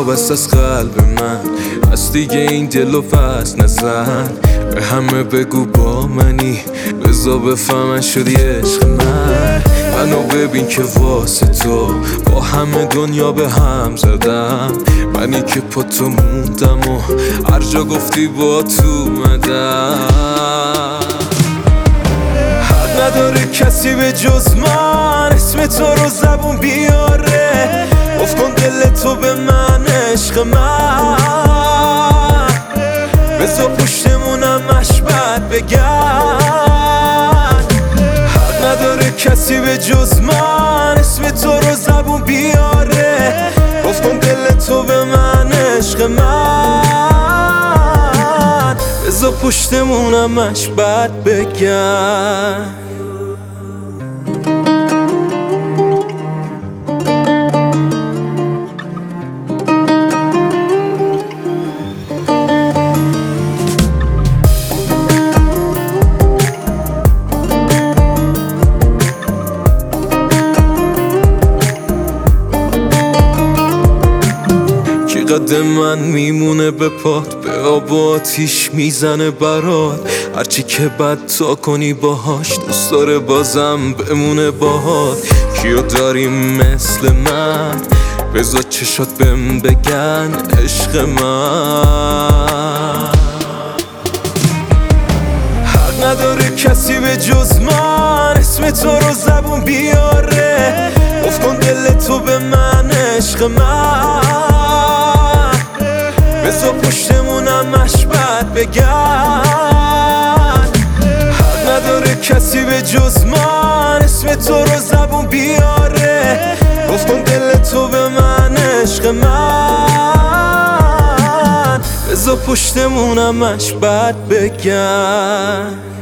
بست از قلب من، از دیگه این دلو پس نزن. به همه بگو با منی، بزا بفهمن شدی عشق من. منو ببین که واسه تو با همه دنیا به هم زدم. منی که پا تو موندم و هر جا گفتی با تو اومدم. حد نداره کسی به جز من اسم تو رو زبون بیاره. گفت کن دل تو به من عشق من، بزا پشتمونم بد بگن. حد نداره کسی به جز من اسم تو رو زبون بیاره. گفت کن دل تو به من عشق من، بزا پشتمونم بد بگن. قد من میمونه به پات، به آب و آتیش میزنه برات. هرچی که بد تا کنی باهاش، دوست داره بازم بمونه باهات. کیو داریم مثل من، بذار چشات بهم بگن عشق من. حق نداره کسی به جز من اسم تو رو زبون بیاره. گفت کن دل تو به من عشق من، بزا پشتمونم بد بگن. حق نداره کسی به جز من اسم تو رو زبون بیاره. گفت کن دل تو به من عشق من، بزا پشتمونم بد بگن.